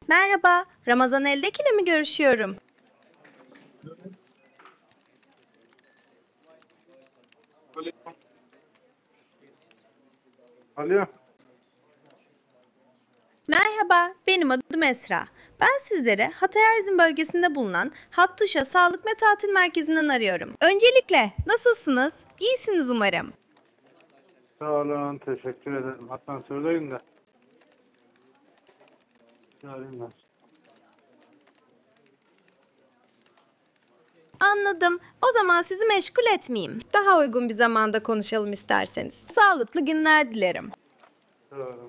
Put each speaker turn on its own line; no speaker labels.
Merhaba, Ramazan Eldek ile mi görüşüyorum?
Alo.
Merhaba, benim adım Esra. Ben sizlere Hatay Erzin bölgesinde bulunan Hattuşa Sağlık ve Tatil Merkezi'nden arıyorum. Öncelikle nasılsınız? İyisiniz umarım.
Sağ olun. Teşekkür ederim. Hatta söyleyin de. Söyleyeyim ben.
Anladım. O zaman sizi meşgul etmeyeyim. Daha uygun bir zamanda konuşalım isterseniz. Sağlıklı günler dilerim.
Doğru.